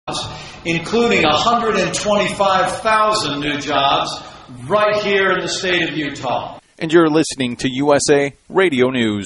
including 125,000 new jobs right here in the state of Utah. And you're listening to USA Radio News.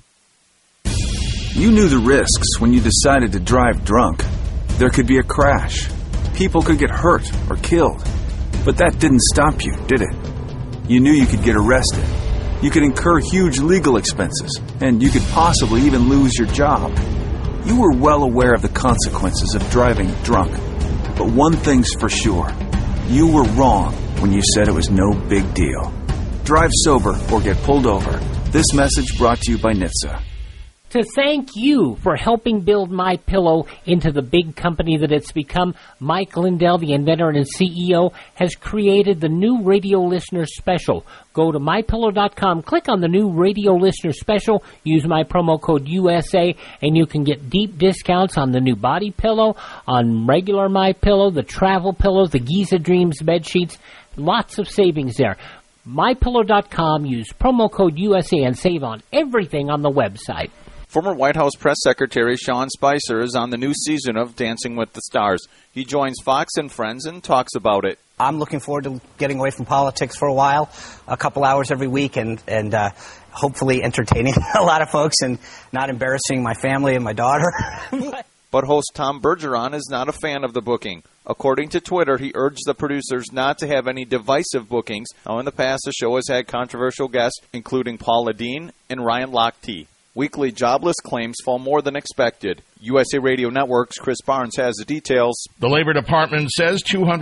You knew the risks when you decided to drive drunk. There could be a crash. People could get hurt or killed. But that didn't stop you, did it? You knew you could get arrested. You could incur huge legal expenses, and you could possibly even lose your job. You were well aware of the consequences of driving drunk. But one thing's for sure. You were wrong when you said it was no big deal. Drive sober or get pulled over. This message brought to you by NHTSA. To thank you for helping build MyPillow into the big company that it's become, Mike Lindell, the inventor and CEO, has created the new radio listener special. Go to MyPillow.com, click on the new radio listener special, use my promo code USA, and you can get deep discounts on the new body pillow, on regular MyPillow, the travel pillows, the Giza Dreams bed sheets. Lots of savings there. MyPillow.com, use promo code USA and save on everything on the website. Former White House Press Secretary Sean Spicer is on the new season of Dancing with the Stars. He joins Fox and Friends and talks about it. I'm looking forward to getting away from politics for a while, a couple hours every week, and hopefully entertaining a lot of folks and not embarrassing my family and my daughter. But host Tom Bergeron is not a fan of the booking. According to Twitter, he urged the producers not to have any divisive bookings. Now, in the past, the show has had controversial guests, including Paula Deen and Ryan Lochte. Weekly jobless claims fall more than expected. USA Radio Network's Chris Barnes has the details. The Labor Department says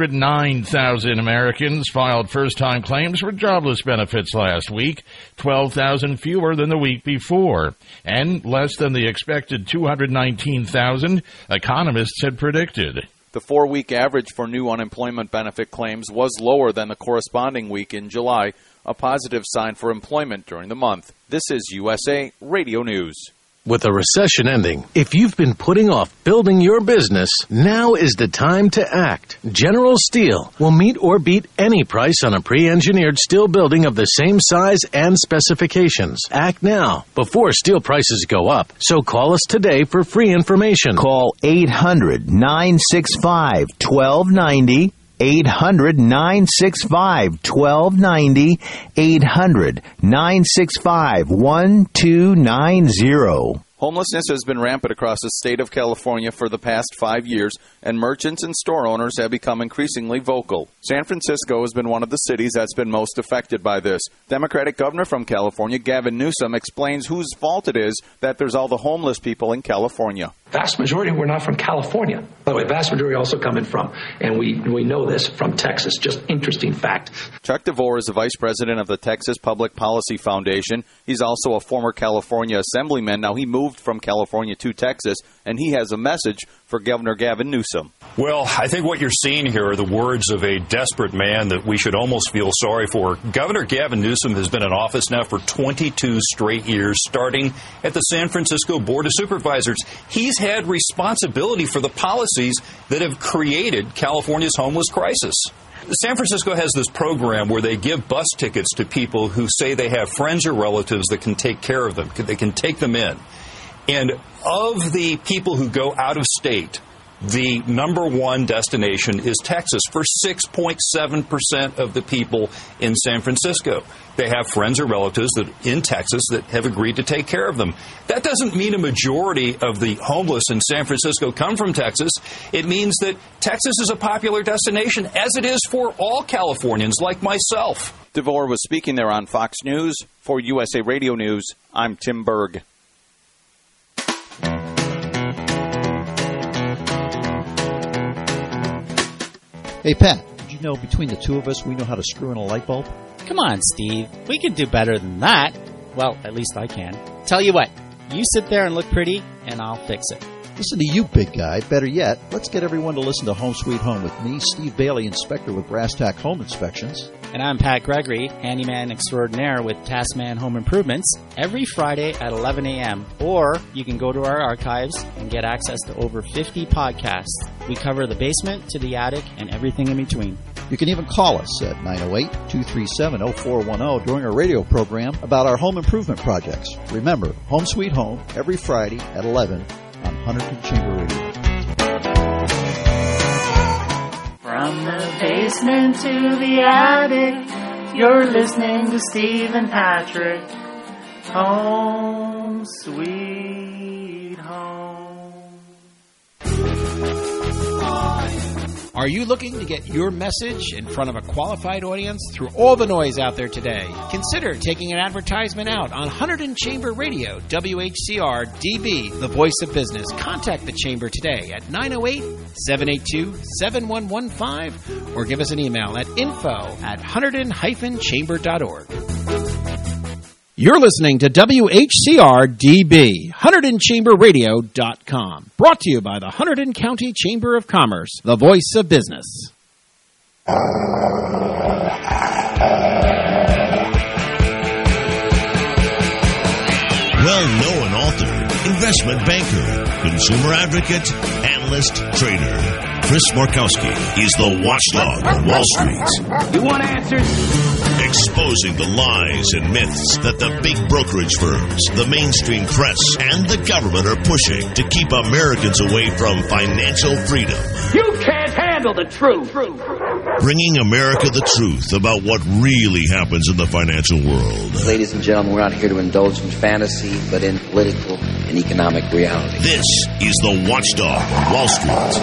209,000 Americans filed first-time claims for jobless benefits last week, 12,000 fewer than the week before, and less than the expected 219,000 economists had predicted. The 4-week average for new unemployment benefit claims was lower than the corresponding week in July, a positive sign for employment during the month. This is USA Radio News. With a recession ending, if you've been putting off building your business, now is the time to act. General Steel will meet or beat any price on a pre-engineered steel building of the same size and specifications. Act now, before steel prices go up. So call us today for free information. Call 800-965-1290. 800-965-1290, 800-965-1290. Homelessness has been rampant across the state of California for the past 5 years, and merchants and store owners have become increasingly vocal. San Francisco has been one of the cities that's been most affected by this. Democratic governor from California, Gavin Newsom, explains whose fault it is that there's all the homeless people in California. Vast majority were not from California. By the way, vast majority also coming from, and we know this, from Texas. Just interesting fact. Chuck DeVore is the vice president of the Texas Public Policy Foundation. He's also a former California assemblyman. Now, he moved from California to Texas, and he has a message for Governor Gavin Newsom. Well, I think what you're seeing here are the words of a desperate man that we should almost feel sorry for. Governor Gavin Newsom has been in office now for 22 straight years, starting at the San Francisco Board of Supervisors. He's had responsibility for the policies that have created California's homeless crisis. San Francisco has this program where they give bus tickets to people who say they have friends or relatives that can take care of them. They can take them in. And of the people who go out of state, the number one destination is Texas for 6.7% of the people in San Francisco. They have friends or relatives in Texas that have agreed to take care of them. That doesn't mean a majority of the homeless in San Francisco come from Texas. It means that Texas is a popular destination, as it is for all Californians like myself. DeVore was speaking there on Fox News. For USA Radio News, I'm Tim Berg. Hey, Pat, did you know between the two of us, we know how to screw in a light bulb? Come on, Steve. We can do better than that. Well, at least I can. Tell you what, you sit there and look pretty, and I'll fix it. Listen to you, big guy. Better yet, let's get everyone to listen to Home Sweet Home with me, Steve Bailey, inspector with Brass Tack Home Inspections. And I'm Pat Gregory, handyman extraordinaire with Taskman Home Improvements, every Friday at 11 a.m. Or you can go to our archives and get access to over 50 podcasts. We cover the basement to the attic and everything in between. You can even call us at 908-237-0410 during our radio program about our home improvement projects. Remember, Home Sweet Home, every Friday at 11 on Hunterton Chamber Radio. listening to The Attic. You're listening to Steve and Patrick. Home sweet home. Are you looking to get your message in front of a qualified audience through all the noise out there today? Consider taking an advertisement out on Hunterdon Chamber Radio, WHCR DB, the voice of business. Contact the Chamber today at 908-782-7115 or give us an email at info@hunterdon-chamber.org. You're listening to WHCR DB, HunterdonChamberRadio.com. Brought to you by the Hunterdon County Chamber of Commerce, the voice of business. Well-known author, investment banker, consumer advocate, analyst, trader. Chris Markowski is the watchdog on Wall Street. You want answers? Exposing the lies and myths that the big brokerage firms, the mainstream press, and the government are pushing to keep Americans away from financial freedom. You can't handle the truth. Bringing America the truth about what really happens in the financial world. Ladies and gentlemen, we're not here to indulge in fantasy, but in political and economic reality. This is the Watchdog on Wall Street.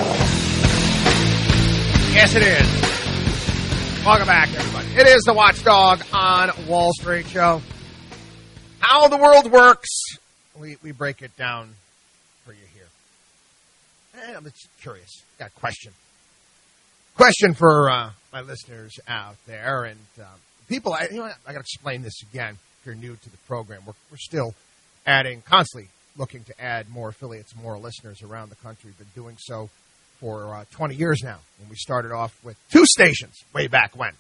Yes, it is. Welcome back, everybody. It is the Watchdog on Wall Street show. How the world works, we break it down for you here. I'm just curious. Got a question. Question for my listeners out there and people. I got to explain this again. If you're new to the program, we're still constantly looking to add more affiliates, more listeners around the country. We've been doing so for 20 years now, when we started off with 2 stations way back when.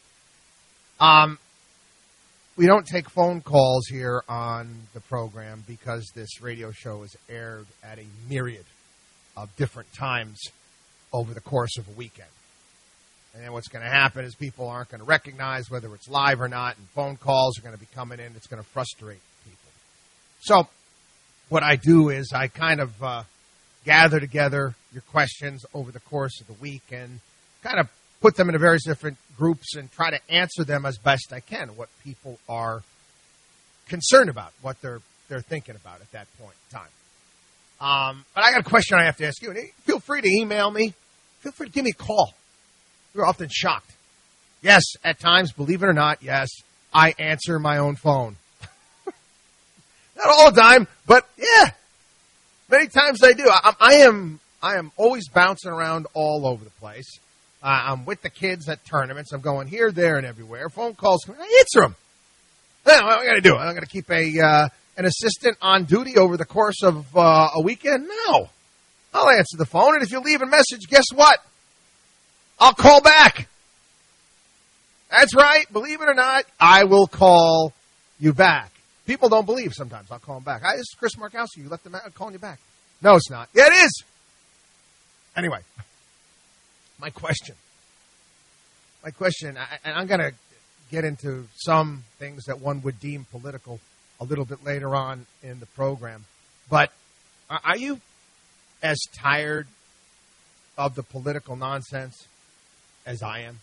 We don't take phone calls here on the program because this radio show is aired at a myriad of different times over the course of a weekend. And then what's going to happen is people aren't going to recognize whether it's live or not, and phone calls are going to be coming in. It's going to frustrate people. So what I do is I kind of gather together your questions over the course of the week and kind of put them into various different groups and try to answer them as best I can, what people are concerned about, what they're thinking about at that point in time. But I got a question I have to ask you. And feel free to email me. Feel free to give me a call. You're often shocked. Yes, at times, believe it or not, yes, I answer my own phone. Not all the time, but yeah, many times I do. I am always bouncing around all over the place. I'm with the kids at tournaments. I'm going here, there, and everywhere. Phone calls come in. I answer them. Well, what am I going to do? I'm going to keep an assistant on duty over the course of a weekend? No. I'll answer the phone, and if you leave a message, guess what? I'll call back. That's right. Believe it or not, I will call you back. People don't believe sometimes. I'll call them back. Hi, this is Chris Markowski. You left them out. I'm calling you back. No, it's not. Yeah, it is. Anyway, my question, and I'm going to get into some things that one would deem political a little bit later on in the program. But are you as tired of the political nonsense as I am?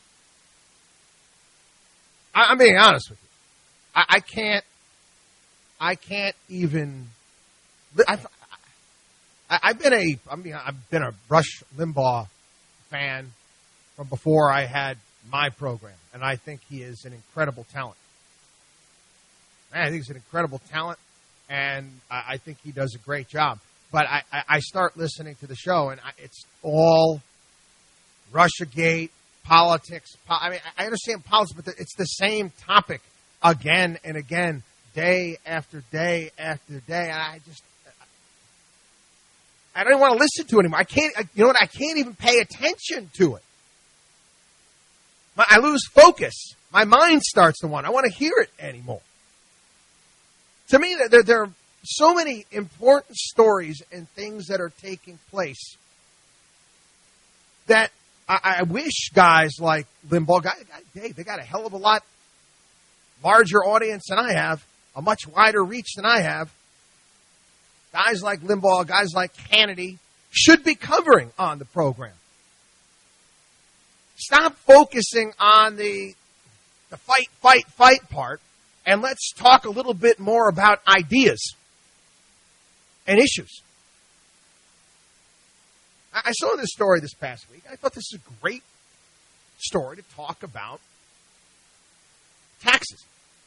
I'm being honest with you. I can't even. I've been a Rush Limbaugh fan from before I had my program, and I think he is an incredible talent. I think he's an incredible talent, and I think he does a great job. But I start listening to the show, and it's all Russiagate, politics. I understand politics, but it's the same topic again and again, day after day after day. And I don't want to listen to it anymore. I can't. You know what? I can't even pay attention to it. I lose focus. My mind starts to wander. I want to hear it anymore. To me, there are so many important stories and things that are taking place that I wish guys like Limbaugh, Dave, they got a hell of a lot larger audience than I have, a much wider reach than I have. Guys like Limbaugh, guys like Hannity should be covering on the program. stop focusing on the fight part, and let's talk a little bit more about ideas and issues. I saw this story this past week. I thought this is a great story to talk about taxes.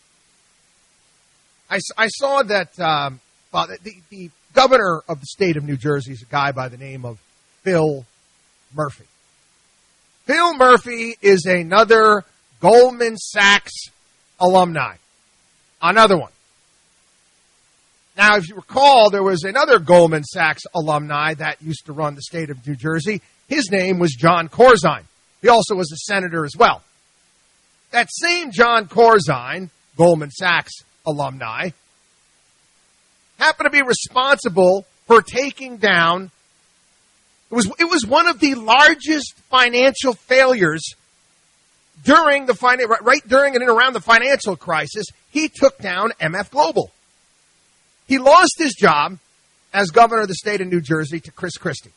I saw that the governor of the state of New Jersey is a guy by the name of Phil Murphy. Phil Murphy is another Goldman Sachs alumni. Another one. Now, if you recall, there was another Goldman Sachs alumni that used to run the state of New Jersey. His name was John Corzine. He also was a senator as well. That same John Corzine, Goldman Sachs alumni, happened to be responsible for taking down, it was one of the largest financial failures during right during and around the financial crisis. He took down MF Global. He lost his job as governor of the state of New Jersey to Chris Christie.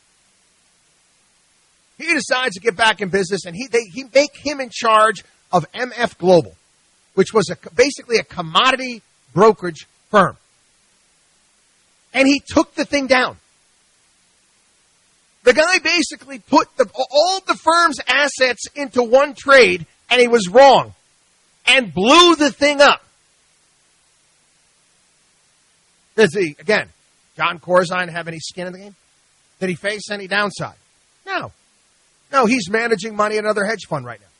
He decides to get back in business, and he make him in charge of MF Global, which was basically a commodity brokerage firm. And he took the thing down. The guy basically put all the firm's assets into one trade, and he was wrong, and blew the thing up. Does he, again, John Corzine have any skin in the game? Did he face any downside? No. No, he's managing money in another hedge fund right now.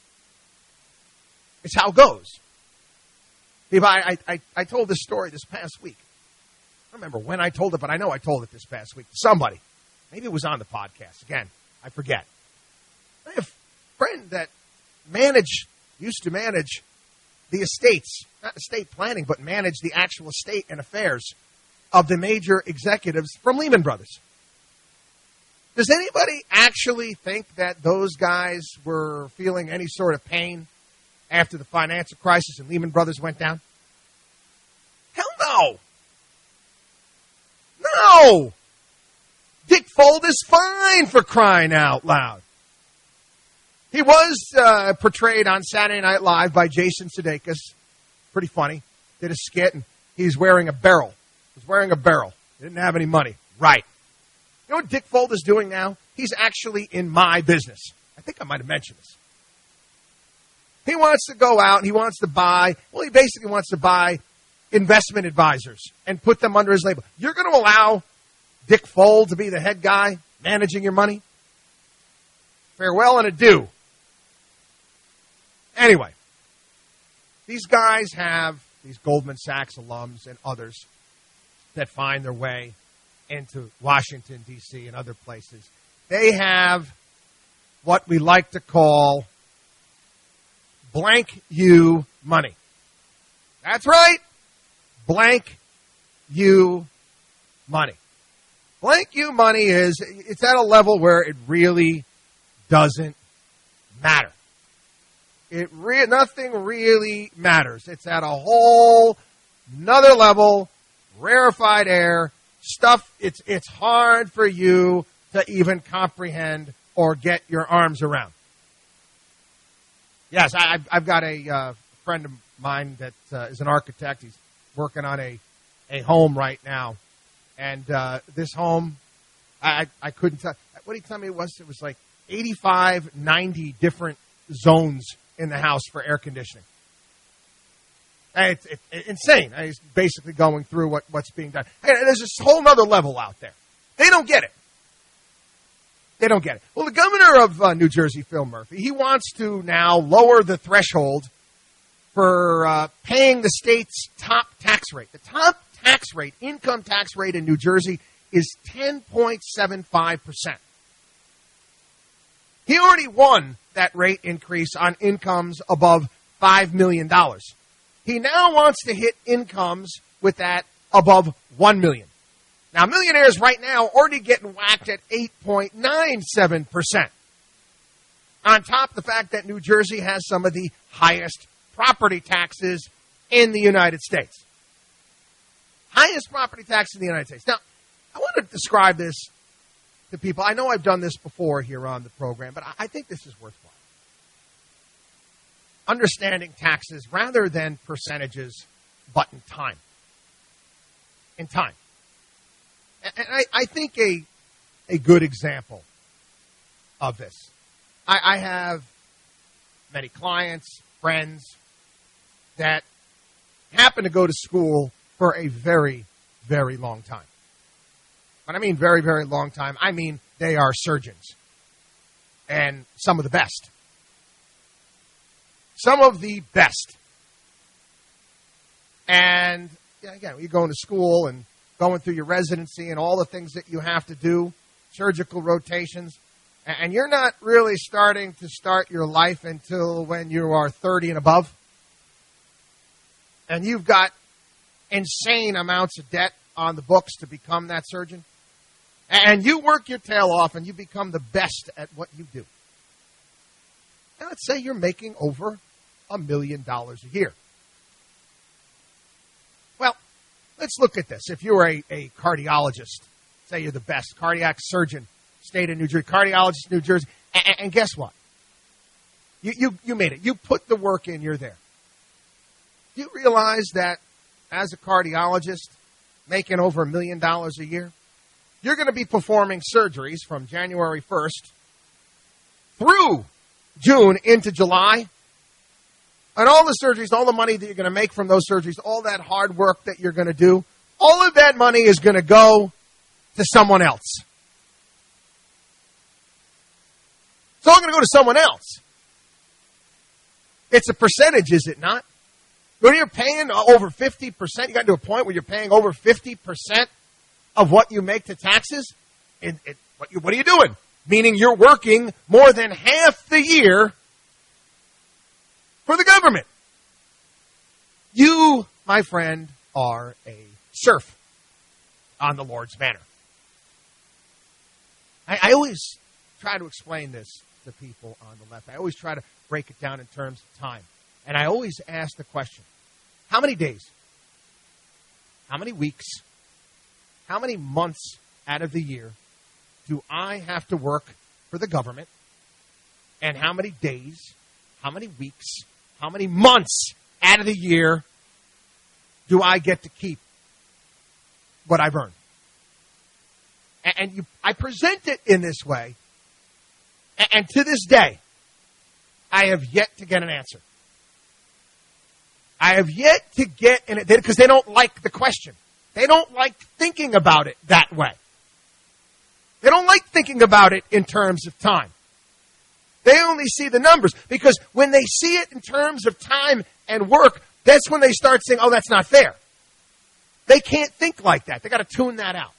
It's how it goes. I told this story this past week. I don't remember when I told it, but I know I told it this past week to somebody. Maybe it was on the podcast. Again, I forget. I have a friend that used to manage the estates, not estate planning, but manage the actual estate and affairs of the major executives from Lehman Brothers. Does anybody actually think that those guys were feeling any sort of pain after the financial crisis and Lehman Brothers went down? Hell no. No. Dick Fold is fine, for crying out loud. He was portrayed on Saturday Night Live by Jason Sudeikis. Pretty funny. Did a skit, and he's wearing a barrel. He didn't have any money. Right. You know what Dick Fold is doing now? He's actually in my business. I think I might have mentioned this. He wants to go out and he basically wants to buy investment advisors and put them under his label. You're going to allow Dick Fold to be the head guy managing your money? Farewell and adieu. Anyway, these guys have, these Goldman Sachs alums and others that find their way into Washington, D.C. and other places. They have what we like to call blank you money. That's right. Blank you money. Blank you money it's at a level where it really doesn't matter. Nothing really matters. It's at a whole another level, rarefied air, stuff it's hard for you to even comprehend or get your arms around. Yes, I've got a friend of mine that is an architect. He's working on a home right now. And this home, I couldn't tell. What did he tell me it was? It was like 85, 90 different zones in the house for air conditioning. It's insane. He's basically going through what's being done. And there's this whole other level out there. They don't get it. Well, the governor of New Jersey, Phil Murphy, he wants to now lower the threshold for paying the state's top tax rate. The top tax rate, income tax rate in New Jersey is 10.75%. He already won that rate increase on incomes above $5 million. He now wants to hit incomes with that above $1 million. Now, millionaires right now already getting whacked at 8.97%. On top of the fact that New Jersey has some of the highest property taxes in the United States. Highest property tax in the United States. Now, I want to describe this to people. I know I've done this before here on the program, but I think this is worthwhile. understanding taxes rather than percentages, but in time. In time. And I think a good example of this. I have many clients, friends that happen to go to school for a very, very long time. When I mean very, very long time, I mean they are surgeons. And some of the best. Some of the best. And again, you're going to school and going through your residency and all the things that you have to do, surgical rotations, and you're not really starting to start your life until when you are 30 and above. And you've got insane amounts of debt on the books to become that surgeon. And you work your tail off and you become the best at what you do. And let's say you're making over $1 million a year. Well, let's look at this. If you're a cardiologist, say you're the best cardiac surgeon, state of New Jersey, cardiologist, New Jersey, and guess what? You made it. You put the work in, you're there. Do you realize that as a cardiologist, making over $1 million a year, you're going to be performing surgeries from January 1st through June into July. And all the surgeries, all the money that you're going to make from those surgeries, all that hard work that you're going to do, all of that money is going to go to someone else. It's all going to go to someone else. It's a percentage, is it not? When you're paying over 50%, you got to a point where you're paying over 50% of what you make to taxes. What are you doing? Meaning you're working more than half the year for the government. You, my friend, are a serf on the Lord's banner. I always try to explain this to people on the left. I always try to break it down in terms of time. And I always ask the question, how many days, how many weeks, how many months out of the year do I have to work for the government? And how many days, how many weeks, how many months out of the year do I get to keep what I've earned? And I present it in this way. And to this day, I have yet to get an answer. I have yet to get, because they don't like the question. They don't like thinking about it that way. They don't like thinking about it in terms of time. They only see the numbers, because when they see it in terms of time and work, that's when they start saying, oh, that's not fair. They can't think like that. They got to tune that out.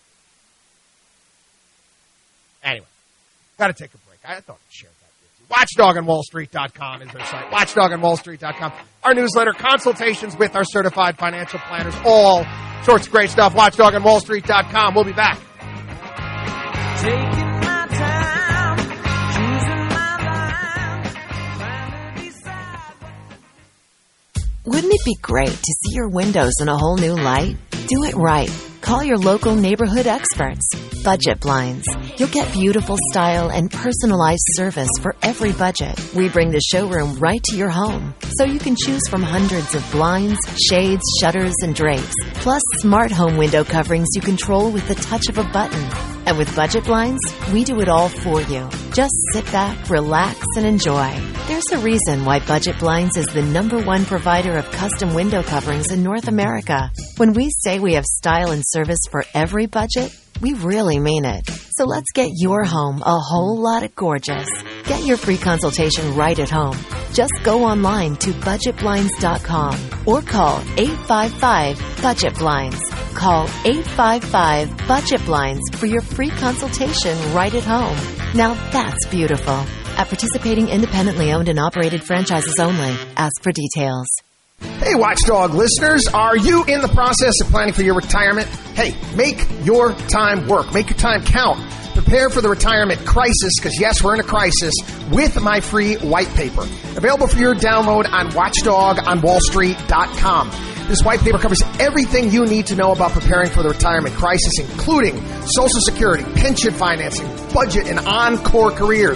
Anyway, got to take a break. I thought I'd share that with you. WatchdogOnWallStreet.com is our site. WatchdogOnWallStreet.com. Our newsletter, consultations with our certified financial planners, all sorts of great stuff. WatchdogOnWallStreet.com. We'll be back. Taking my time, choosing my line, trying to decide. Wouldn't it be great to see your windows in a whole new light? Do it right. Call your local neighborhood experts. Budget Blinds. You'll get beautiful style and personalized service for every budget. We bring the showroom right to your home, so you can choose from hundreds of blinds, shades, shutters, and drapes, plus smart home window coverings you control with the touch of a button. And with Budget Blinds, we do it all for you. Just sit back, relax, and enjoy. There's a reason why Budget Blinds is the #1 provider of custom window coverings in North America. When we say we have style and service for every budget, we really mean it. So let's get your home a whole lot of gorgeous. Get your free consultation right at home. Just go online to budgetblinds.com or call 855-BUDGET-BLINDS. Call 855-BUDGET-BLINDS for your free consultation right at home. Now that's beautiful. At participating independently owned and operated franchises only. Ask for details. Hey, Watchdog listeners, are you in the process of planning for your retirement? Hey, make your time work. Make your time count. Prepare for the retirement crisis, because yes, we're in a crisis, with my free white paper. Available for your download on WatchdogOnWallStreet.com. This white paper covers everything you need to know about preparing for the retirement crisis, including Social Security, pension financing, budget, and encore careers.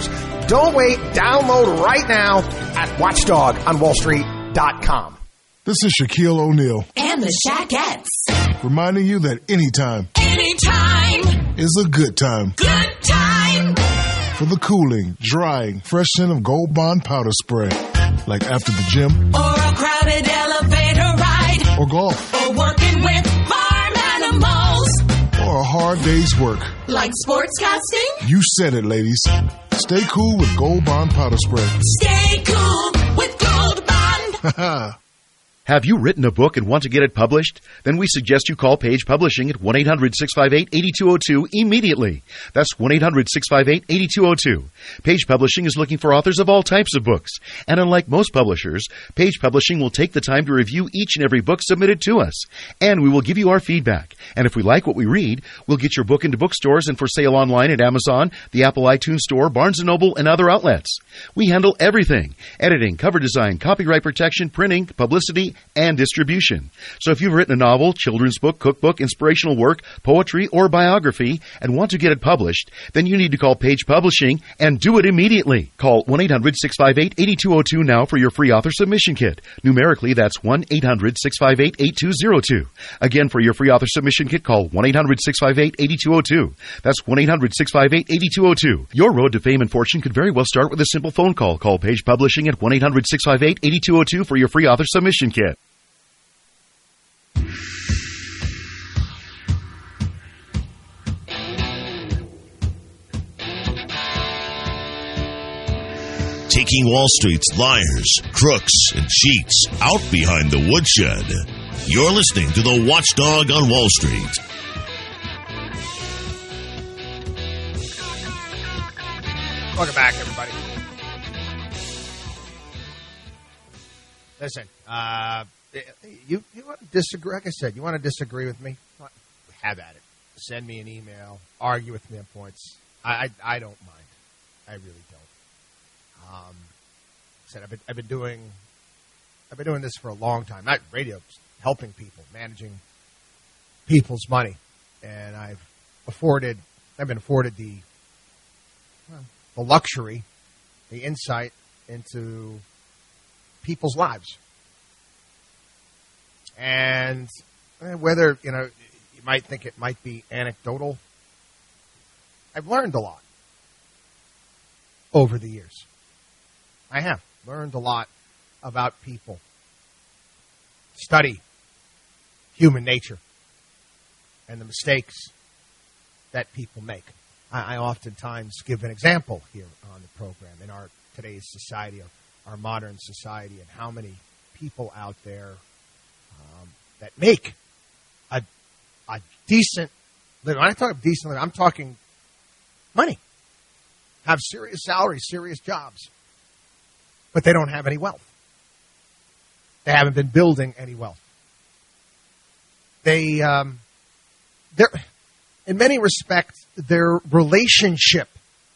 Don't wait. Download right now at watchdogonwallstreet.com. This is Shaquille O'Neal. And the Shaquettes. Reminding you that anytime is a good time. Good time. For the cooling, drying, fresh scent of Gold Bond powder spray. Like after the gym. Or a crowded elevator ride. Or golf. Or working with farm animals. Or a hard day's work. Like sportscasting. You said it, ladies. Stay cool with Gold Bond powder spray. Stay cool with Gold Bond. Have you written a book and want to get it published? Then we suggest you call Page Publishing at 1-800-658-8202 immediately. That's 1-800-658-8202. Page Publishing is looking for authors of all types of books. And unlike most publishers, Page Publishing will take the time to review each and every book submitted to us. And we will give you our feedback. And if we like what we read, we'll get your book into bookstores and for sale online at Amazon, the Apple iTunes Store, Barnes & Noble, and other outlets. We handle everything: editing, cover design, copyright protection, printing, publicity, and distribution. So if you've written a novel, children's book, cookbook, inspirational work, poetry, or biography and want to get it published, then you need to call Page Publishing and do it immediately. Call 1-800-658-8202 now for your free author submission kit. Numerically, that's 1-800-658-8202. Again, for your free author submission kit, call 1-800-658-8202. That's 1-800-658-8202. Your road to fame and fortune could very well start with a simple phone call. Call Page Publishing at 1-800-658-8202 for your free author submission kit. Taking Wall Street's liars, crooks, and cheats out behind the woodshed. You're listening to the Watchdog on Wall Street. Welcome back, everybody. Listen, you want to disagree? Like I said, you want to disagree with me? Have at it. Send me an email. Argue with me on points. I don't mind. I really don't. I've been doing this for a long time. Not radio, just helping people, managing people's money, and I've been afforded the luxury, the insight into people's lives. And whether, you might think it might be anecdotal, I've learned a lot over the years. I have learned a lot about people. Study human nature and the mistakes that people make. I oftentimes give an example here on the program in our today's society, our modern society, and how many people out there that make a decent living. When I talk decent living, I'm talking money. Have serious salaries, serious jobs. But they don't have any wealth. They haven't been building any wealth. They're, in many respects, their relationship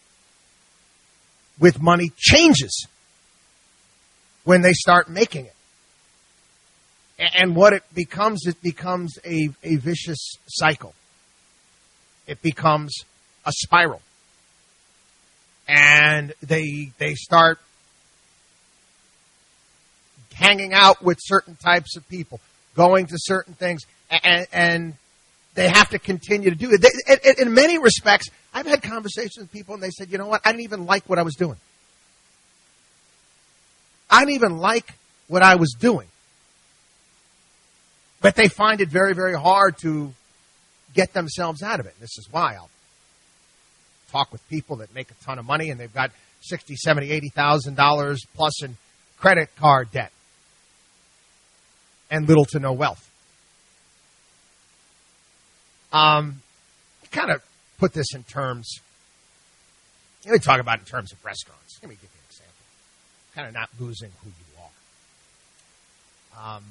with money changes when they start making it. And what it becomes a vicious cycle. It becomes a spiral. And they start hanging out with certain types of people, going to certain things, and they have to continue to do it. In many respects, I've had conversations with people, and they said, you know what, I didn't even like what I was doing. I didn't even like what I was doing. But they find it very, very hard to get themselves out of it. And this is why I'll talk with people that make a ton of money, and they've got $60,000, $70,000, $80,000 plus in credit card debt and little to no wealth. Kind of put this in terms, let me talk about it in terms of restaurants. Let me give you an example. Kind of not losing who you are.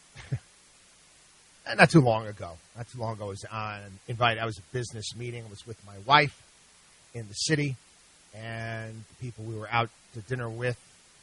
Not too long ago, I was invited. I was at a business meeting. I was with my wife in the city, and the people we were out to dinner with,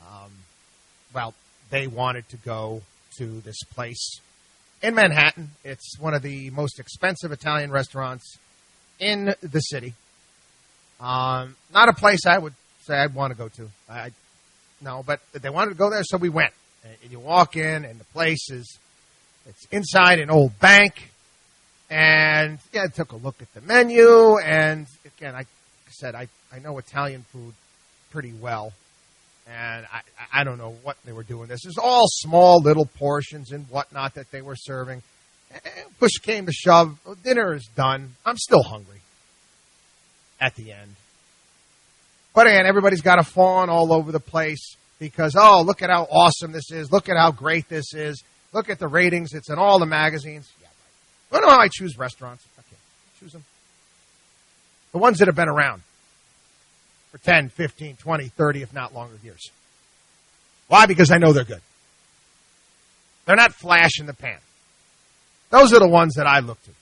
they wanted to go to this place in Manhattan. It's one of the most expensive Italian restaurants in the city. Not a place I would say I'd want to go to. No, but they wanted to go there, so we went. And you walk in, and the place it's inside an old bank. And, I took a look at the menu. And, again, I said, I know Italian food pretty well. And I don't know what they were doing. This is all small little portions and whatnot that they were serving. And push came to shove. Dinner is done. I'm still hungry at the end. But again, everybody's got a fawn all over the place because, look at how awesome this is. Look at how great this is. Look at the ratings. It's in all the magazines. Yeah, right. I don't know how I choose restaurants. I can't choose them. The ones that have been around for 10, 15, 20, 30, if not longer years. Why? Because I know they're good. They're not flash in the pan. Those are the ones that I look to.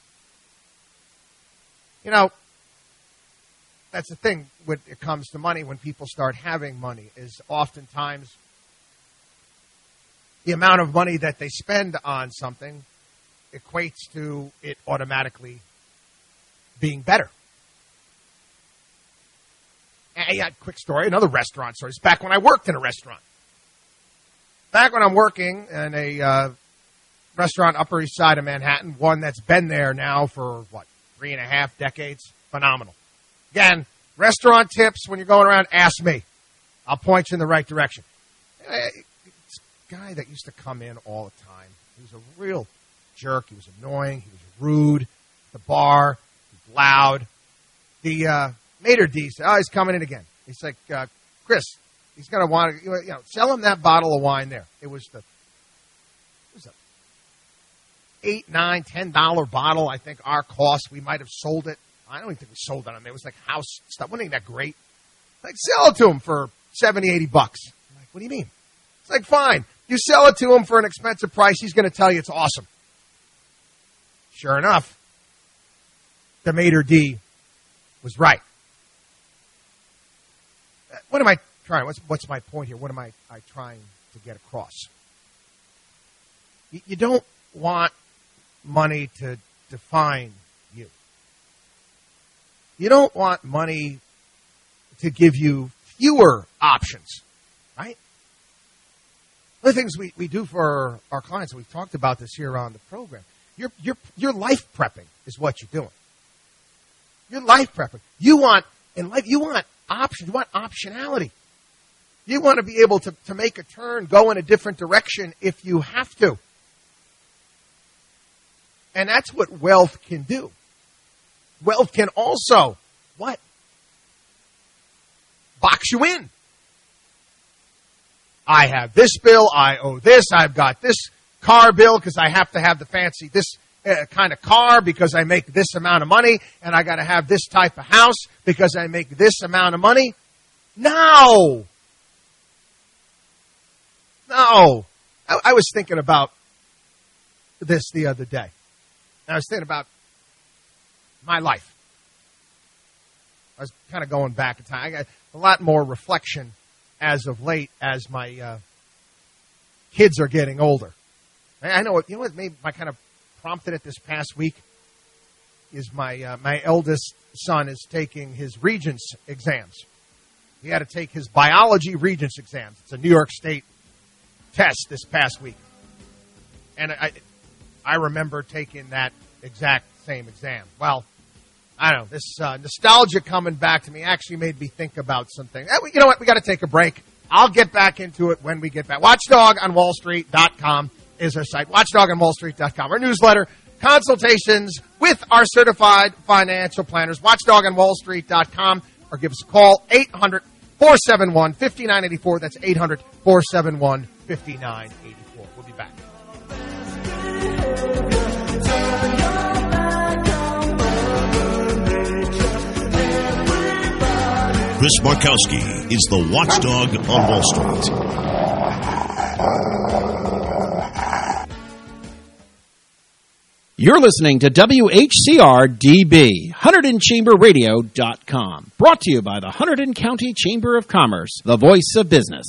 That's the thing when it comes to money, when people start having money, is oftentimes the amount of money that they spend on something equates to it automatically being better. Quick story, another restaurant story. It's back when I worked in a restaurant. Back when I'm working in a restaurant Upper East Side of Manhattan, one that's been there now for, 3.5 decades. Phenomenal. Again, restaurant tips, when you're going around, ask me. I'll point you in the right direction. This guy that used to come in all the time, he was a real jerk. He was annoying. He was rude. The bar, he was loud. The maitre d' said, he's coming in again. He's like, Chris, he's going to want to, sell him that bottle of wine there. It was a $8, $9, $10 bottle, I think, our cost. We might have sold it. I don't even think we sold it on there. It was like house stuff. Wasn't that great? Like, sell it to him for $70, $80. I'm like, what do you mean? It's like, fine. You sell it to him for an expensive price, he's going to tell you it's awesome. Sure enough, the maitre d' was right. What am I trying? What's my point here? What am I trying to get across? You don't want money to define you. You don't want money to give you fewer options, right? One of the things we do for our clients, and we've talked about this here on the program, you're life prepping is what you're doing. You're life prepping. You want options. You want optionality. You want to be able to make a turn, go in a different direction if you have to. And that's what wealth can do. Wealth can also, what? Box you in. I have this bill, I owe this, I've got this car bill because I have to have the fancy, this kind of car because I make this amount of money, and I got to have this type of house because I make this amount of money. No. I was thinking about this the other day. I was thinking about my life. I was kind of going back in time. I got a lot more reflection as of late as my kids are getting older. I know what made my kind of prompted it this past week is my eldest son is taking his Regents exams. He had to take his biology Regents exams. It's a New York State test this past week. And I remember taking that exact same exam. Well, I don't know. This nostalgia coming back to me actually made me think about something. You know what? We got to take a break. I'll get back into it when we get back. WatchDogOnWallStreet.com is our site. WatchDogOnWallStreet.com. Our newsletter, consultations with our certified financial planners. WatchDogOnWallStreet.com, or give us a call, 800-471-5984. That's 800-471-5984. We'll be back. Chris Markowski is the watchdog on Wall Street. You're listening to WHCR-DB, HunterdonChamberRadio.com. Brought to you by the Hunterdon County Chamber of Commerce, the voice of business.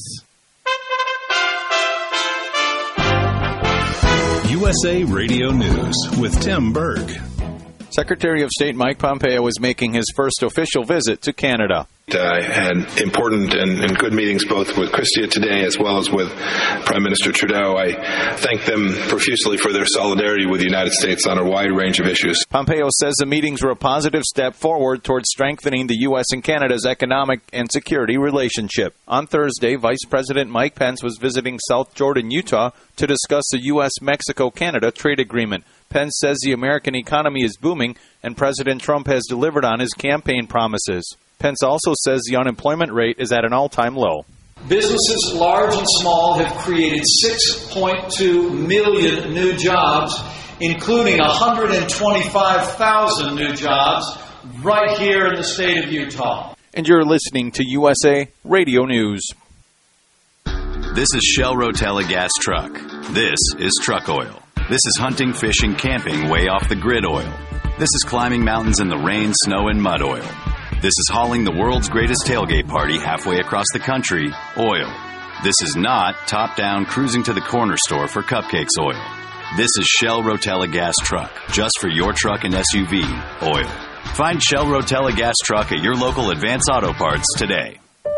USA Radio News with Tim Berg. Secretary of State Mike Pompeo is making his first official visit to Canada. I had important and good meetings both with Chrystia today as well as with Prime Minister Trudeau. I thank them profusely for their solidarity with the United States on a wide range of issues. Pompeo says the meetings were a positive step forward towards strengthening the U.S. and Canada's economic and security relationship. On Thursday, Vice President Mike Pence was visiting South Jordan, Utah, to discuss the U.S.-Mexico-Canada trade agreement. Pence says the American economy is booming and President Trump has delivered on his campaign promises. Pence also says the unemployment rate is at an all-time low. Businesses large and small have created 6.2 million new jobs, including 125,000 new jobs right here in the state of Utah. And you're listening to USA Radio News. This is Shell Rotella gas truck. This is truck oil. This is hunting, fishing, camping way off the grid oil. This is climbing mountains in the rain, snow, and mud oil. This is hauling the world's greatest tailgate party halfway across the country, oil. This is not top-down cruising to the corner store for cupcakes oil. This is Shell Rotella gas truck, just for your truck and SUV, oil. Find Shell Rotella gas truck at your local Advance Auto Parts today.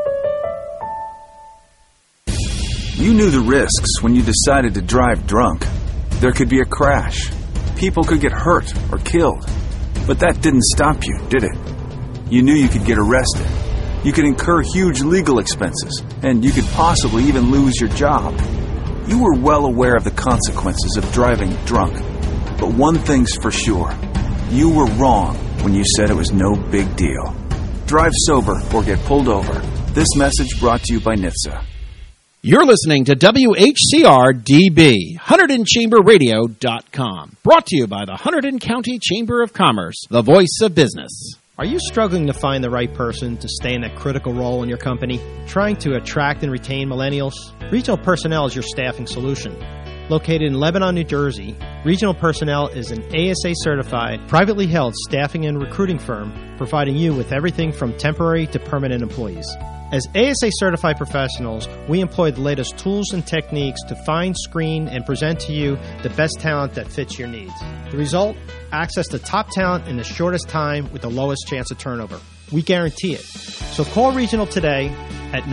You knew the risks when you decided to drive drunk. There could be a crash. People could get hurt or killed. But that didn't stop you, did it? You knew you could get arrested. You could incur huge legal expenses, and you could possibly even lose your job. You were well aware of the consequences of driving drunk. But one thing's for sure. You were wrong when you said it was no big deal. Drive sober or get pulled over. This message brought to you by NHTSA. You're listening to WHCR-DB, HunterdonChamberRadio.com. Brought to you by the Hunterdon County Chamber of Commerce, the voice of business. Are you struggling to find the right person to stay in that critical role in your company? Trying to attract and retain millennials? Regional Personnel is your staffing solution. Located in Lebanon, New Jersey, Regional Personnel is an ASA-certified, privately held staffing and recruiting firm providing you with everything from temporary to permanent employees. As ASA-certified professionals, we employ the latest tools and techniques to find, screen, and present to you the best talent that fits your needs. The result? Access to top talent in the shortest time with the lowest chance of turnover. We guarantee it. So call Regional today at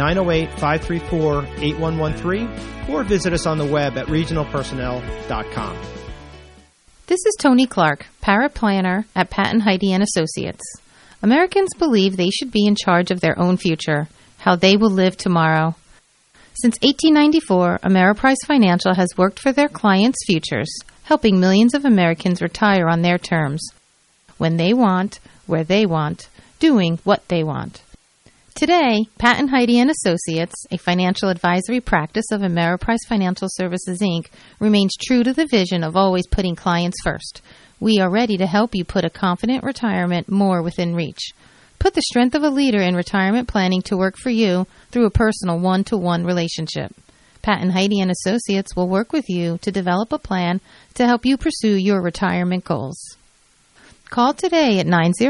908-534-8113 or visit us on the web at regionalpersonnel.com. This is Tony Clark, paraplanner at Patton Heidi & Associates. Americans believe they should be in charge of their own future, how they will live tomorrow. Since 1894, Ameriprise Financial has worked for their clients' futures, helping millions of Americans retire on their terms, when they want, where they want, doing what they want. Today, Patton Heidi & Associates, a financial advisory practice of Ameriprise Financial Services, Inc., remains true to the vision of always putting clients first. We are ready to help you put a confident retirement more within reach. Put the strength of a leader in retirement planning to work for you through a personal one-to-one relationship. Patton Heidi & Associates will work with you to develop a plan to help you pursue your retirement goals. Call today at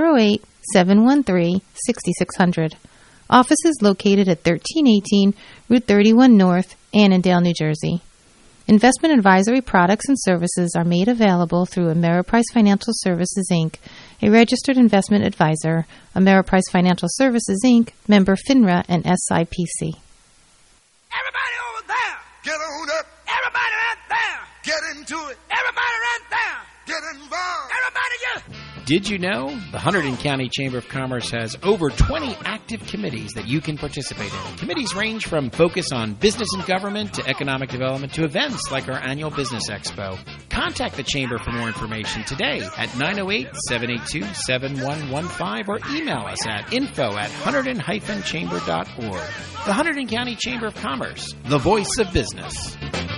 908-713-6600. Office is located at 1318 Route 31 North, Annandale, New Jersey. Investment advisory products and services are made available through Ameriprise Financial Services, Inc., a registered investment advisor. Ameriprise Financial Services, Inc., member FINRA and SIPC. Everybody over there! Get on up! Everybody right there! Get into it! Everybody right there! Get involved! Everybody just... Did you know the Hunterdon County Chamber of Commerce has over 20 active committees that you can participate in? Committees range from focus on business and government to economic development to events like our annual Business Expo. Contact the Chamber for more information today at 908-782-7115 or email us at info@hunterdon-chamber.org. The Hunterdon County Chamber of Commerce, the voice of business.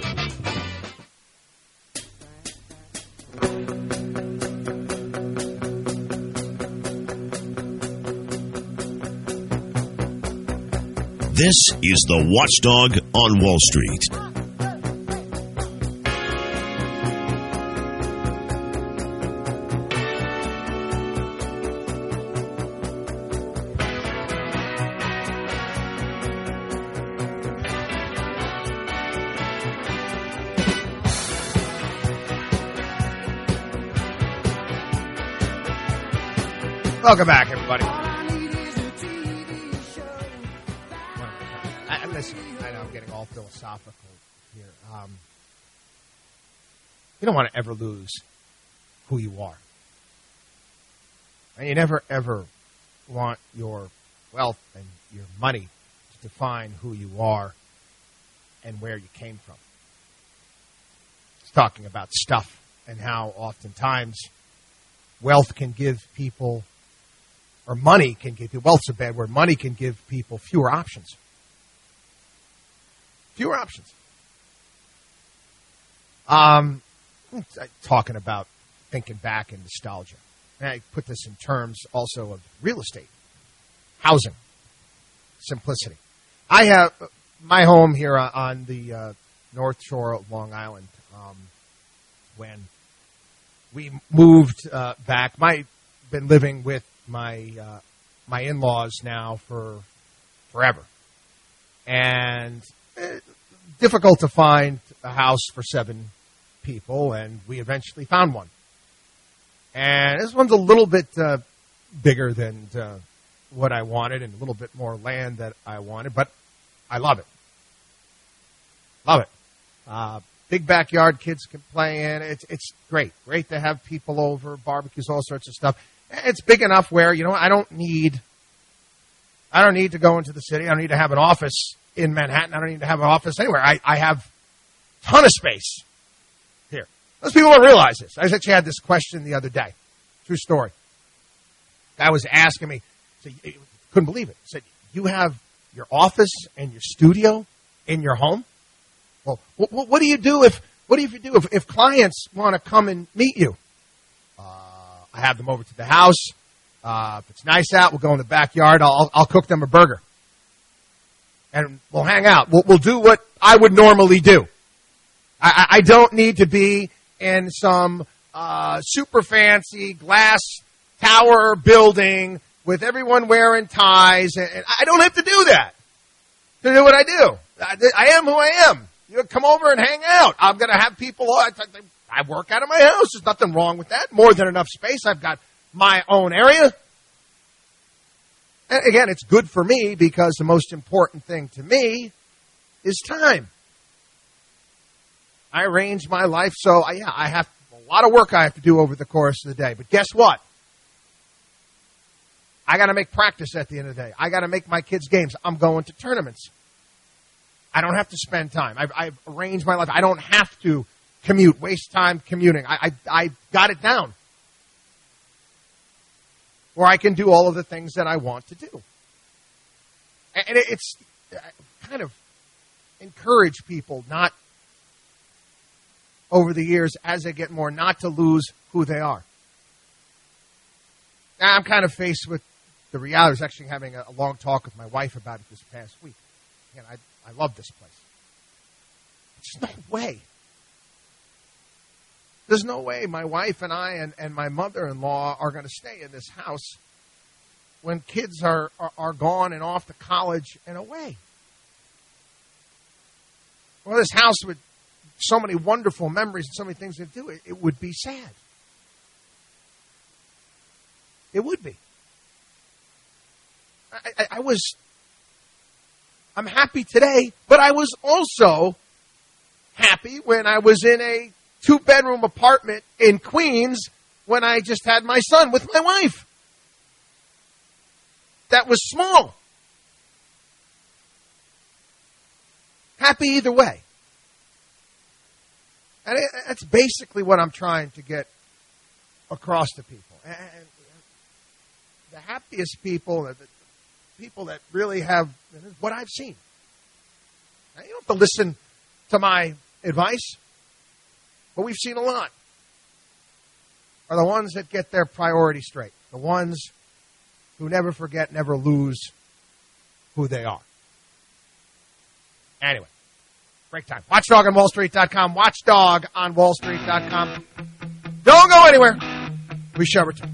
This is the Watchdog on Wall Street. Welcome back, everybody. And listen, I know I'm getting all philosophical here. You don't want to ever lose who you are. And you never, ever want your wealth and your money to define who you are and where you came from. It's talking about stuff and how oftentimes wealth can give people, or money can give people, wealth's a bad word, money can give people fewer options. Fewer options. Talking about thinking back and nostalgia. And I put this in terms also of real estate, housing, simplicity. I have my home here on the North Shore of Long Island. When we moved back, been living with my in-laws now for forever, and difficult to find a house for 7 people, and we eventually found one. And this one's a little bit bigger than what I wanted, and a little bit more land that I wanted, but I love it. Love it. Big backyard, kids can play in. It's great. Great to have people over, barbecues, all sorts of stuff. It's big enough where, I don't need to go into the city. I don't need to have an office in Manhattan. I don't need to have an office anywhere. I have a ton of space here. Those people don't realize this. I actually had this question the other day. True story. Guy was asking me, couldn't believe it. He said, you have your office and your studio in your home? Well, what do you do if clients want to come and meet you? I have them over to the house. If it's nice out, we'll go in the backyard. I'll cook them a burger. And we'll hang out. We'll do what I would normally do. I don't need to be in some super fancy glass tower building with everyone wearing ties. And I don't have to do that to do what I do. I am who I am. You come over and hang out. I'm going to have people. I work out of my house. There's nothing wrong with that. More than enough space. I've got my own area. And again, it's good for me because the most important thing to me is time. I arrange my life so I have a lot of work I have to do over the course of the day. But guess what? I got to make practice at the end of the day. I got to make my kids' games. I'm going to tournaments. I don't have to spend time. I've arranged my life. I don't have to commute, waste time commuting. I got it down. Where I can do all of the things that I want to do. And it's kind of encourage people not, over the years, as they get more, not to lose who they are. Now, I'm kind of faced with the reality. I was actually having a long talk with my wife about it this past week. Again, I love this place. There's no way. There's no way my wife and I and my mother-in-law are going to stay in this house when kids are gone and off to college and away. Well, this house with so many wonderful memories and so many things to do, it would be sad. It would be. I'm happy today, but I was also happy when I was in a 2-bedroom apartment in Queens when I just had my son with my wife. That was small. Happy either way. And that's basically what I'm trying to get across to people. And the happiest people, the people that really have what I've seen. Now, you don't have to listen to my advice, but we've seen a lot, are the ones that get their priorities straight. The ones who never forget, never lose who they are. Anyway, break time. Watchdog on WallStreet.com. Watchdog on WallStreet.com. Don't go anywhere. We shall return.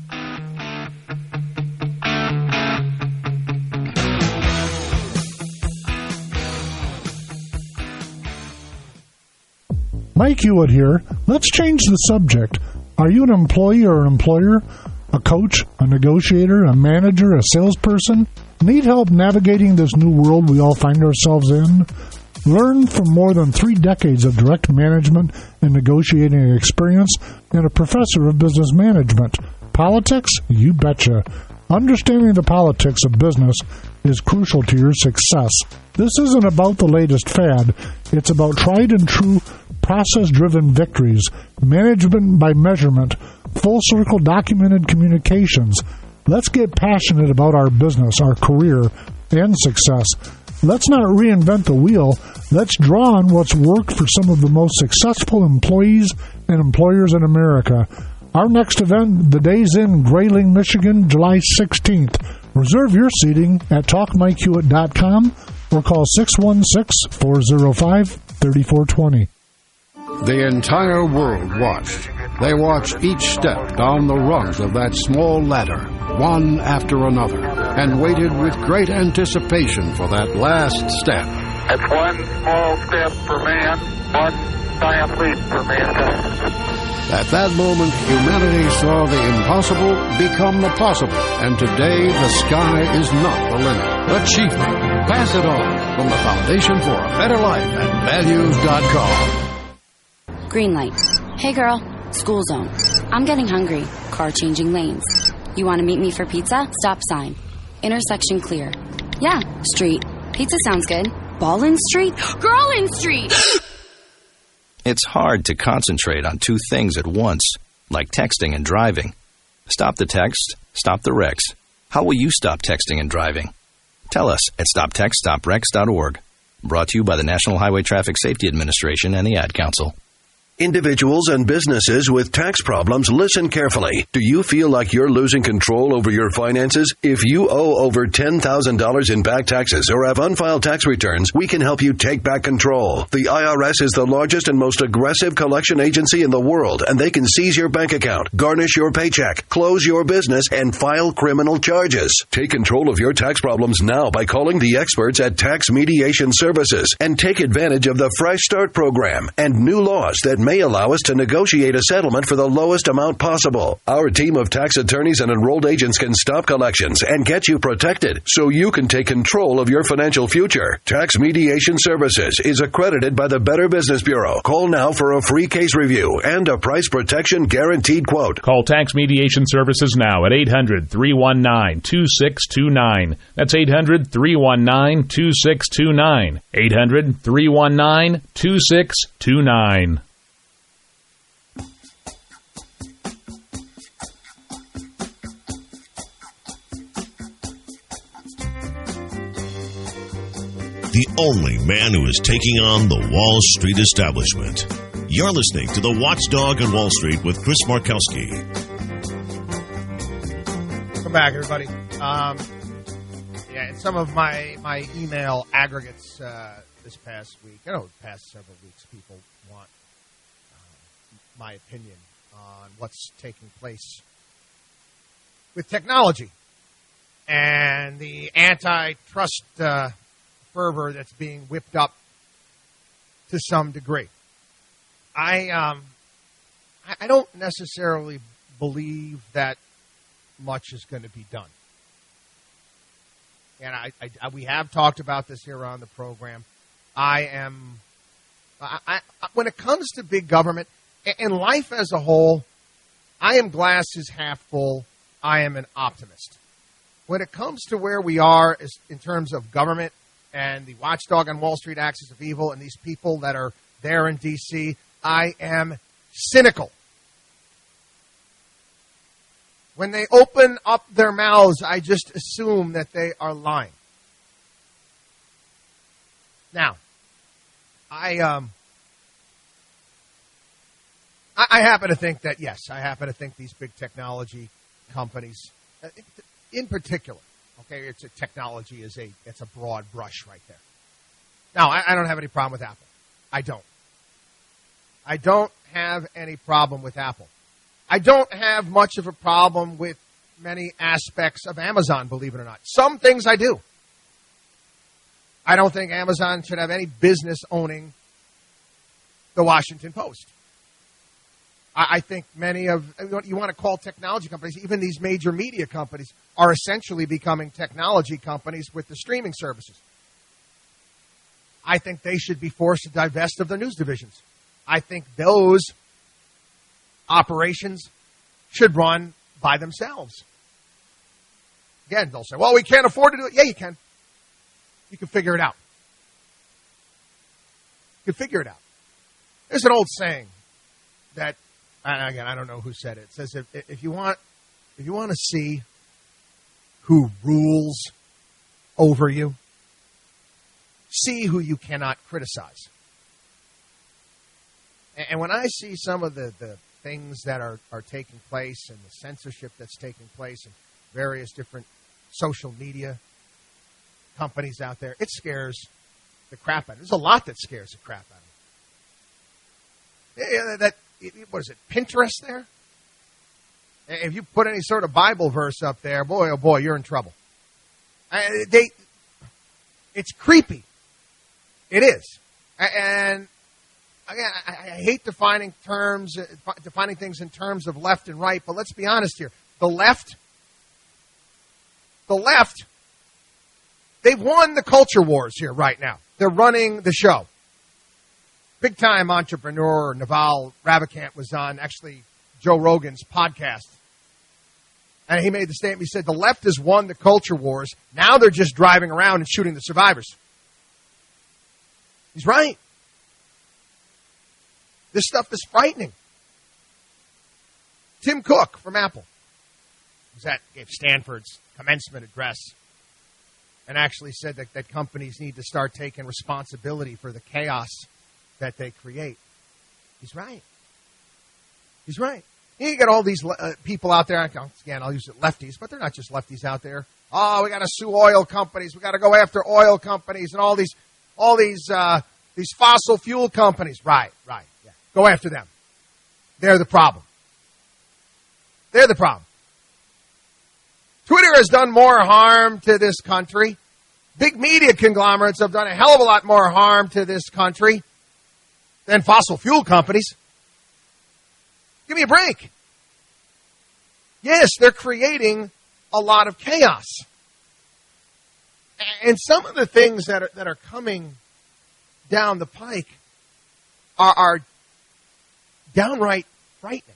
Mike Hewitt here. Let's change the subject. Are you an employee or an employer? A coach? A negotiator? A manager? A salesperson? Need help navigating this new world we all find ourselves in? Learn from more than 3 decades of direct management and negotiating experience and a professor of business management. Politics? You betcha. Understanding the politics of business is crucial to your success. This isn't about the latest fad. It's about tried and true, process-driven victories, management by measurement, full-circle documented communications. Let's get passionate about our business, our career, and success. Let's not reinvent the wheel. Let's draw on what's worked for some of the most successful employees and employers in America. Our next event, The Days in Grayling, Michigan, July 16th. Reserve your seating at talkmikehewitt.com or call 616-405-3420. The entire world watched. They watched each step down the rungs of that small ladder, one after another, and waited with great anticipation for that last step. It's one small step for man, one giant leap for mankind. At that moment, humanity saw the impossible become the possible, and today the sky is not the limit. Achievement. Pass it on from the Foundation for a Better Life at values.com. Green light. Hey girl, school zone. I'm getting hungry. Car changing lanes. You want to meet me for pizza? Stop sign. Intersection clear. Yeah, street. Pizza sounds good. Ballin' Street? Girlin' Street! It's hard to concentrate on 2 things at once, like texting and driving. Stop the text, stop the wrecks. How will you stop texting and driving? Tell us at stoptextstopwrecks.org. Brought to you by the National Highway Traffic Safety Administration and the Ad Council. Individuals and businesses with tax problems, listen carefully. Do you feel like you're losing control over your finances? If you owe over $10,000 in back taxes or have unfiled tax returns, we can help you take back control. The IRS is the largest and most aggressive collection agency in the world, and they can seize your bank account, garnish your paycheck, close your business, and file criminal charges. Take control of your tax problems now by calling the experts at Tax Mediation Services and take advantage of the Fresh Start program and new laws that may allow us to negotiate a settlement for the lowest amount possible. Our team of tax attorneys and enrolled agents can stop collections and get you protected so you can take control of your financial future. Tax Mediation Services is accredited by the Better Business Bureau. Call now for a free case review and a price protection guaranteed quote. Call Tax Mediation Services now at 800-319-2629. That's 800-319-2629. 800-319-2629. The only man who is taking on the Wall Street establishment. You're listening to The Watchdog on Wall Street with Chris Markowski. Welcome back, everybody. Some of my email aggregates this past week, the past several weeks, people want my opinion on what's taking place with technology and the antitrust fervor that's being whipped up to some degree. I don't necessarily believe that much is going to be done. And we have talked about this here on the program. When it comes to big government and life as a whole, I am glasses half full. I am an optimist. When it comes to where we are in terms of government and the watchdog on Wall Street axis of evil and these people that are there in D.C., I am cynical. When they open up their mouths, I just assume that they are lying. Now, I happen to think that, yes, I happen to think these big technology companies, in particular, okay, it's a technology it's a broad brush right there. Now, I don't have any problem with Apple. I don't have any problem with Apple. I don't have much of a problem with many aspects of Amazon, believe it or not. Some things I do. I don't think Amazon should have any business owning the Washington Post. I think many of what you want to call technology companies, even these major media companies, are essentially becoming technology companies with the streaming services. I think they should be forced to divest of their news divisions. I think those operations should run by themselves. Again, they'll say, well, we can't afford to do it. Yeah, you can. You can figure it out. You can figure it out. There's an old saying that, and again, I don't know who said it. It says if you want to see who rules over you, see who you cannot criticize. And when I see some of the things that are taking place and the censorship that's taking place in various different social media companies out there, it scares the crap out of me. There's a lot that scares the crap out of me. What is it, Pinterest there? If you put any sort of Bible verse up there, boy, oh boy, you're in trouble. It's creepy. It is. And again, I hate defining things in terms of left and right, but let's be honest here. The left, they've won the culture wars here right now. They're running the show. Big-time entrepreneur Naval Ravikant was on, actually, Joe Rogan's podcast. And he made the statement, he said, the left has won the culture wars. Now they're just driving around and shooting the survivors. He's right. This stuff is frightening. Tim Cook from Apple gave Stanford's commencement address and actually said that companies need to start taking responsibility for the chaos that they create. He's right. He's right. You got all these people out there, again, I'll use it lefties, but they're not just lefties out there. Oh, we got to sue oil companies. We got to go after oil companies and all these fossil fuel companies. Right, yeah. Go after them. They're the problem. They're the problem. Twitter has done more harm to this country. Big media conglomerates have done a hell of a lot more harm to this country than fossil fuel companies. Give me a break. Yes, they're creating a lot of chaos. And some of the things that are coming down the pike are downright frightening.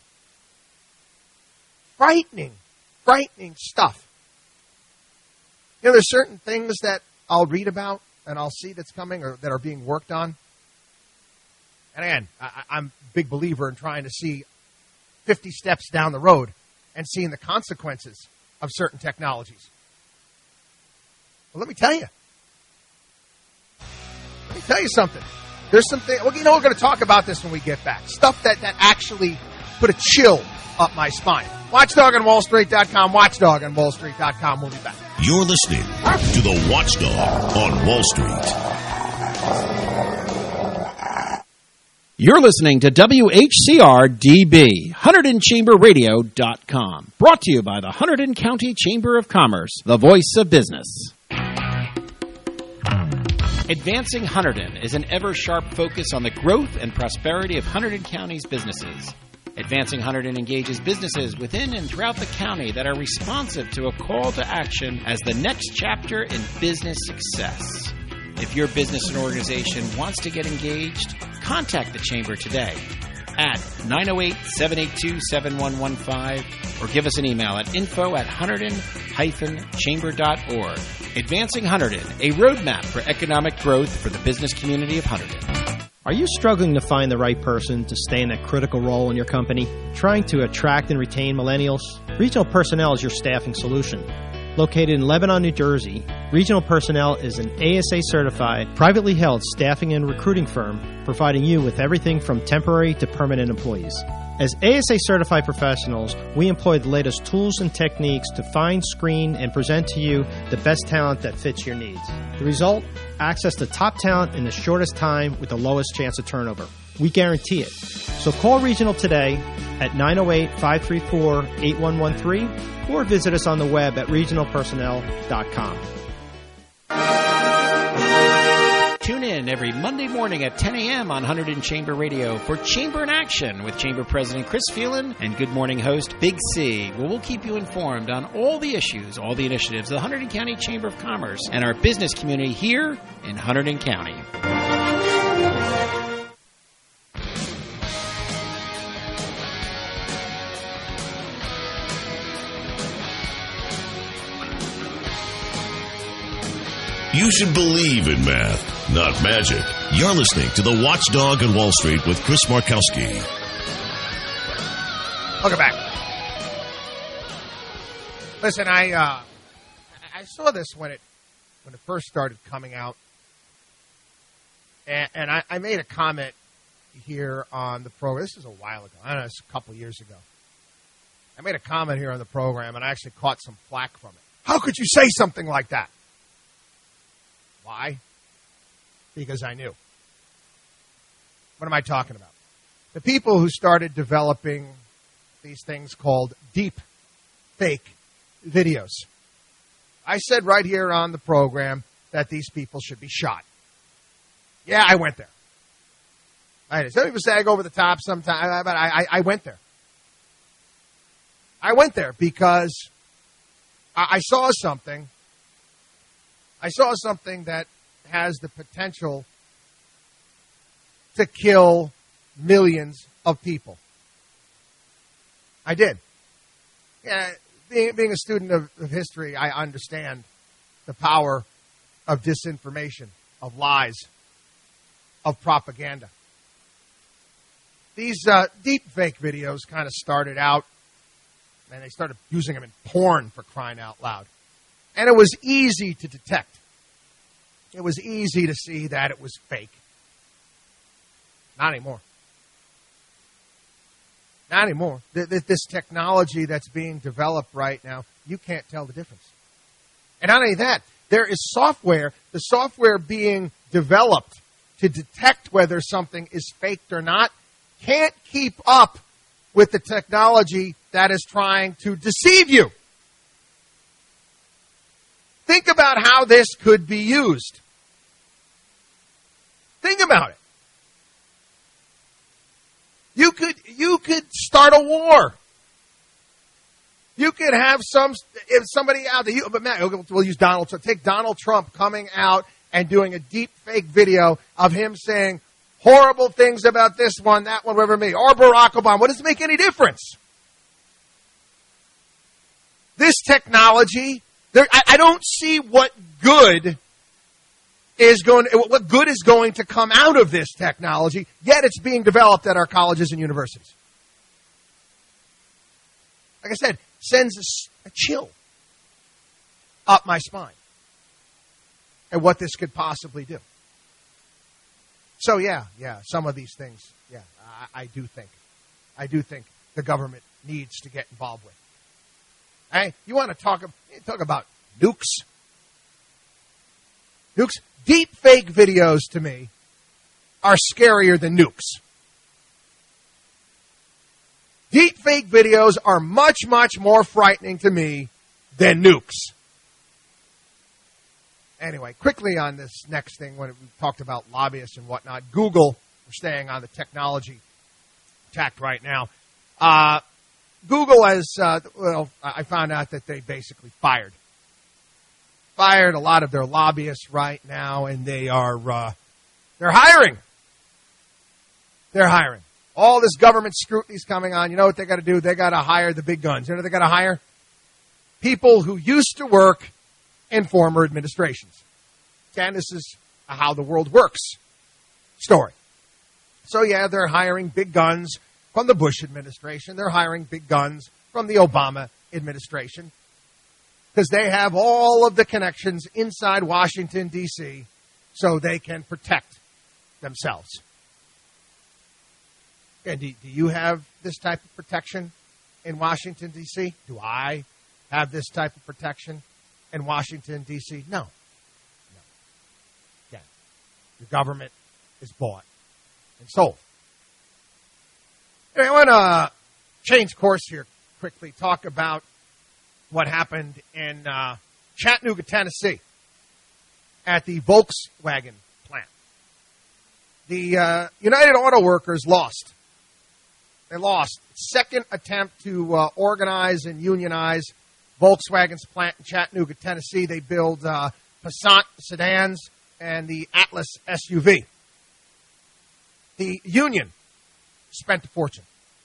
Frightening stuff. You know, there's certain things that I'll read about and I'll see that's coming or that are being worked on. And again, I'm a big believer in trying to see 50 steps down the road and seeing the consequences of certain technologies. Well, let me tell you something. There's something, well, you know, we're going to talk about this when we get back. Stuff that actually put a chill up my spine. WatchDogOnWallStreet.com, WatchDogOnWallStreet.com. We'll be back. You're listening to The Watchdog on Wall Street. You're listening to WHCR-DB, HunterdonChamberRadio.com. Brought to you by the Hunterdon County Chamber of Commerce, the voice of business. Advancing Hunterdon is an ever-sharp focus on the growth and prosperity of Hunterdon County's businesses. Advancing Hunterdon engages businesses within and throughout the county that are responsive to a call to action as the next chapter in business success. If your business and organization wants to get engaged, contact the Chamber today at 908-782-7115 or give us an email at info@hunterdon-chamber.org. Advancing Hunterdon, a roadmap for economic growth for the business community of Hunterdon. Are you struggling to find the right person to stay in that critical role in your company? Trying to attract and retain millennials? Regional Personnel is your staffing solution. Located in Lebanon, New Jersey, Regional Personnel is an ASA-certified, privately held staffing and recruiting firm providing you with everything from temporary to permanent employees. As ASA-certified professionals, we employ the latest tools and techniques to find, screen, and present to you the best talent that fits your needs. The result? Access to top talent in the shortest time with the lowest chance of turnover. We guarantee it. So call Regional today at 908-534-8113 or visit us on the web at regionalpersonnel.com. Tune in every Monday morning at 10 a.m. on Hunterdon Chamber Radio for Chamber in Action with Chamber President Chris Phelan and Good Morning host Big C, where we'll keep you informed on all the issues, all the initiatives of the Hunterdon County Chamber of Commerce and our business community here in Hunterdon County. You should believe in math, not magic. You're listening to The Watchdog on Wall Street with Chris Markowski. Welcome back. Listen, I saw this when it first started coming out, and I made a comment here on the program. This is a while ago. I don't know, it's a couple years ago. I made a comment here on the program, and I actually caught some flack from it. How could you say something like that? Why? Because I knew. What am I talking about? The people who started developing these things called deep fake videos. I said right here on the program that these people should be shot. Yeah, I went there. Some people say I go over the top sometimes, but I went there. I went there because I saw something. I saw something that has the potential to kill millions of people. I did. Yeah, being a student of history, I understand the power of disinformation, of lies, of propaganda. These deep fake videos kind of started out, and they started using them in porn, for crying out loud. And it was easy to detect. It was easy to see that it was fake. Not anymore. Not anymore. This technology that's being developed right now, you can't tell the difference. And not only that, there is software, the software being developed to detect whether something is faked or not, can't keep up with the technology that is trying to deceive you. Think about how this could be used. Think about it. You could start a war. You could have somebody out there. But man, we'll use Donald Trump. Take Donald Trump coming out and doing a deep fake video of him saying horrible things about this one, that one, whatever it may be, or Barack Obama. What does it make any difference? This technology. I don't see what good is going to come out of this technology, yet it's being developed at our colleges and universities. Like I said, sends a chill up my spine at what this could possibly do. So yeah, some of these things, I do think the government needs to get involved with. Hey, you want to talk about nukes? Nukes? Deep fake videos to me are scarier than nukes. Deep fake videos are much, much more frightening to me than nukes. Anyway, quickly on this next thing, when we talked about lobbyists and whatnot, Google, we're staying on the technology tack right now. Google has, I found out that they basically fired a lot of their lobbyists right now, and they're hiring. They're hiring. All this government scrutiny is coming on. You know what they got to do? They got to hire the big guns. You know what they got to hire? People who used to work in former administrations. And this is a how the world works story. So yeah, they're hiring big guns from the Bush administration. They're hiring big guns from the Obama administration because they have all of the connections inside Washington, D.C., so they can protect themselves. And do you have this type of protection in Washington, D.C.? Do I have this type of protection in Washington, D.C.? No. Again, the government is bought and sold. Anyway, I want to change course here quickly, talk about what happened in Chattanooga, Tennessee at the Volkswagen plant. The United Auto Workers lost. They lost. Second attempt to organize and unionize Volkswagen's plant in Chattanooga, Tennessee. They build Passat sedans and the Atlas SUV. The union spent a fortune.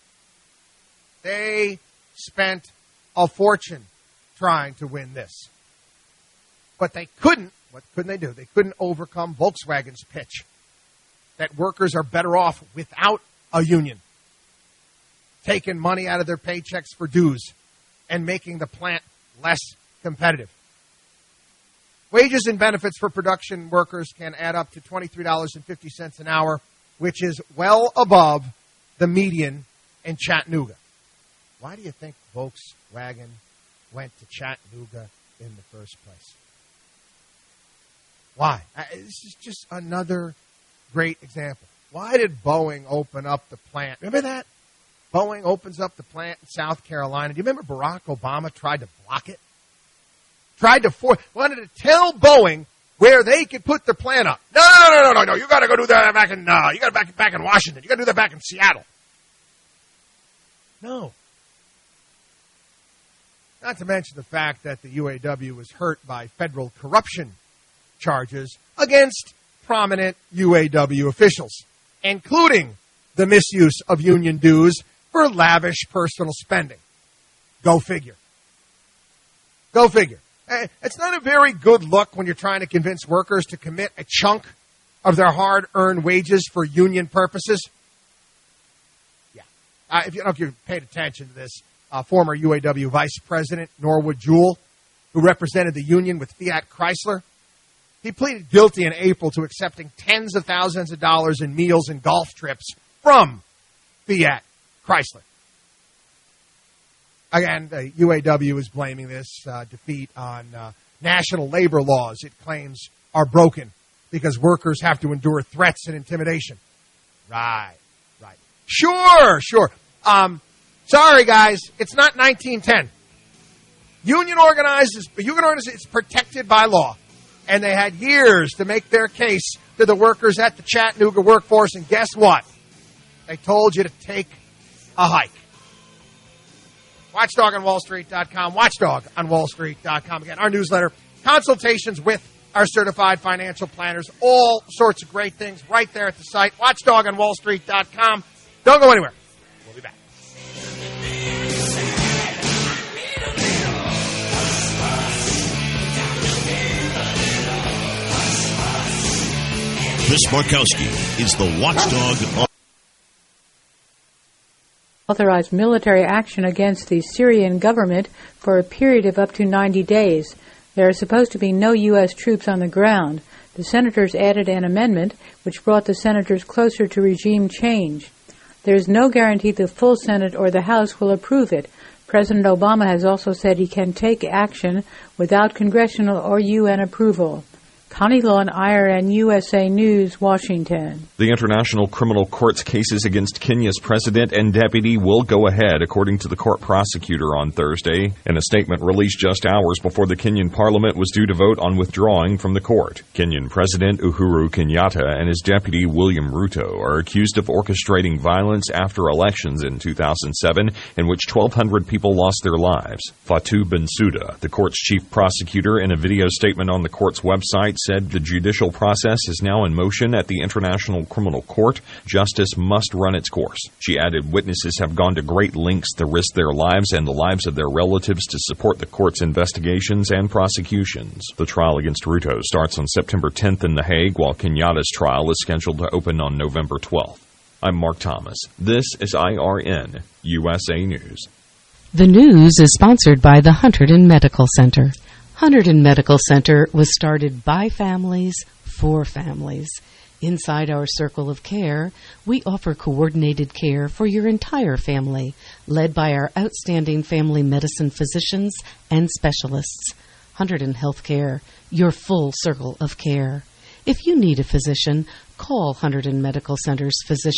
They spent a fortune trying to win this. But they couldn't. What couldn't they do? They couldn't overcome Volkswagen's pitch that workers are better off without a union, taking money out of their paychecks for dues and making the plant less competitive. Wages and benefits for production workers can add up to $23.50 an hour, which is well above the median in Chattanooga. Why do you think Volkswagen went to Chattanooga in the first place? Why? This is just another great example. Why did Boeing open up the plant? Remember that? Boeing opens up the plant in South Carolina. Do you remember Barack Obama tried to block it? Wanted to tell Boeing where they could put their plant up. No. You got to go do that back in. You got to back in Washington. You got to do that back in Seattle. No. Not to mention the fact that the UAW was hurt by federal corruption charges against prominent UAW officials, including the misuse of union dues for lavish personal spending. Go figure. Go figure. It's not a very good look when you're trying to convince workers to commit a chunk of their hard-earned wages for union purposes. Yeah. If you paid attention to this, former UAW Vice President Norwood Jewell, who represented the union with Fiat Chrysler, he pleaded guilty in April to accepting tens of thousands of dollars in meals and golf trips from Fiat Chrysler. Again, the UAW is blaming this defeat on national labor laws it claims are broken because workers have to endure threats and intimidation. Right. Sure. Sorry, guys, it's not 1910. Union organizers, it's protected by law. And they had years to make their case to the workers at the Chattanooga workforce. And guess what? They told you to take a hike. WatchDogOnWallStreet.com. WatchdogOnWallStreet.com. Again, our newsletter, consultations with our certified financial planners, all sorts of great things right there at the site. WatchDogOnWallStreet.com. Don't go anywhere. We'll be back. Chris Markowski is the watchdog. Authorized military action against the Syrian government for a period of up to 90 days. There are supposed to be no U.S. troops on the ground. The senators added an amendment which brought the senators closer to regime change. There is no guarantee the full Senate or the House will approve it. President Obama has also said he can take action without congressional or UN approval. Connie Lawn, IRN USA News, Washington. The International Criminal Court's cases against Kenya's president and deputy will go ahead, according to the court prosecutor on Thursday. In a statement released just hours before the Kenyan parliament was due to vote on withdrawing from the court, Kenyan President Uhuru Kenyatta and his deputy William Ruto are accused of orchestrating violence after elections in 2007, in which 1,200 people lost their lives. Fatou Bensouda, the court's chief prosecutor, in a video statement on the court's website, said the judicial process is now in motion at the International Criminal Court. Justice must run its course. She added witnesses have gone to great lengths to risk their lives and the lives of their relatives to support the court's investigations and prosecutions. The trial against Ruto starts on September 10th in The Hague, while Kenyatta's trial is scheduled to open on November 12th. I'm Mark Thomas. This is IRN USA News. The news is sponsored by the Hunterdon Medical Center. Hunterdon Medical Center was started by families for families. Inside our circle of care, we offer coordinated care for your entire family, led by our outstanding family medicine physicians and specialists. Hunterdon Healthcare, your full circle of care. If you need a physician, call Hunterdon Medical Center's physician